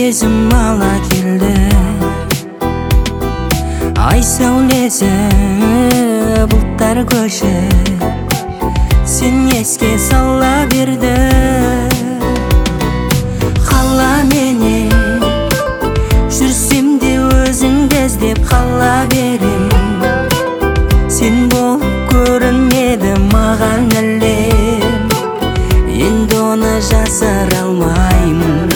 сезім ала келді. Ай сәулесі бұлттар көші сен еске сала берді. Қала менен жүрсем де өзіңді іздеп қала берем. Сен болып көрінеді маған әлем, енді оны жасыра алмаймын.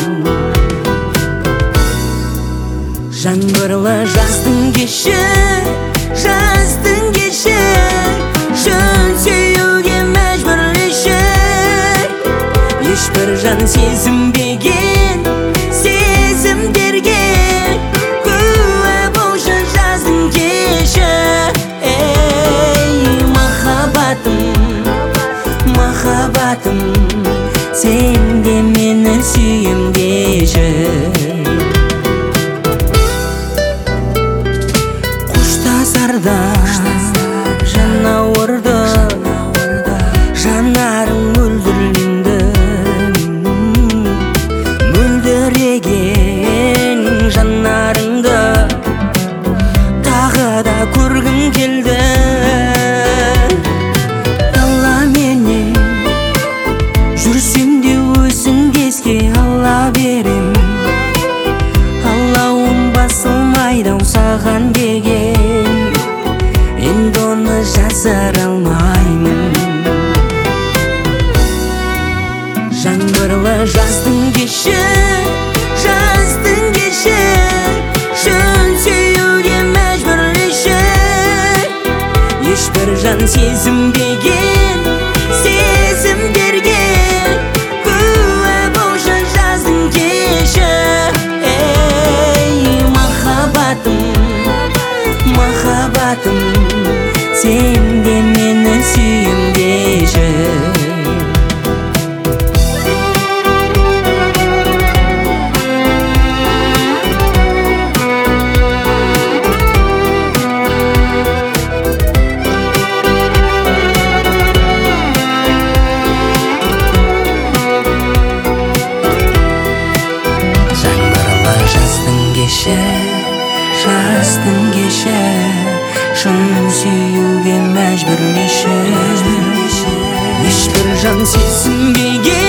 Жаңбырлы жаздың кеші, жаздың кеші, шын сүюге мәжбүрлеші. Ешбір жан сезінбеген сезімдерге куә болшы жаздың кеші. Ей махаббатым, махаббатым, сен де мені сүйем деші. Қоштасарда жанауырды, жанарың мөлдірленді. Мөлдіреген жанарыңды тағы да көргім келді. Дала менен жүрсем де өзіңді еске ала берем. Алауым басылмайды саған деген, енді оны жасыра алмаймын. Жаңбырлы жаздың кеші, жаздың кеші, шын сүюге мәжбүрлеші. Ешбір жан сезінбеген сезімдерге куә болшы жаздың кеші. Ей махаббатым, махаббатым, сен де мені сүйем деші. Жаздың кеші, шын сүюге мәжбүрлеші. Ешбір жан сезінбеген